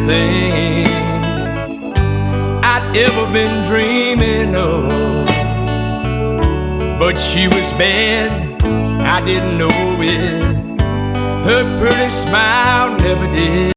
everything I'd ever been dreaming of. But she was bad, I didn't know it. Her pretty smile never did.